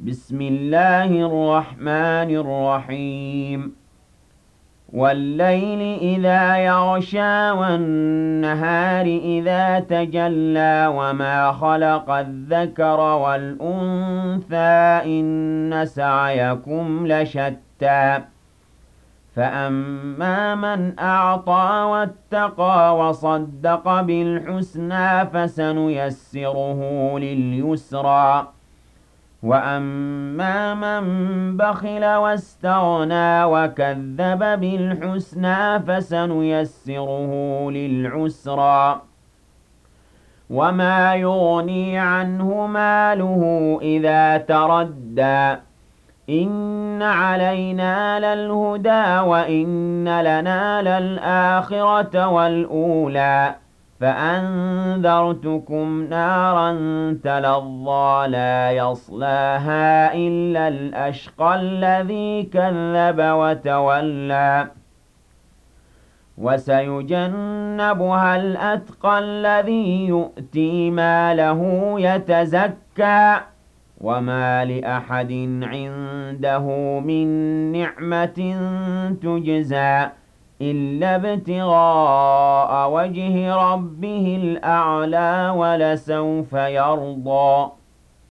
بسم الله الرحمن الرحيم والليل إذا يغشى والنهار إذا تجلى وما خلق الذكر والأنثى إن سعيكم لشتى فأما من أعطى واتقى وصدق بالحسنى فسنيسره لليسرى وأما من بخل واستغنى وكذب بالحسنى فسنيسره للعسرى وما يغني عنه ماله إذا تردى إن علينا للهدى وإن لنا للآخرة والأولى فأنذرتكم نارا تلظى لا يصلاها إلا الأشقى الذي كذب وتولى وسيجنبها الأتقى الذي يؤتي ماله يتزكى وما لأحد عنده من نعمة تجزى إلا ابتغاء وجه ربه الأعلى ولسوف يرضى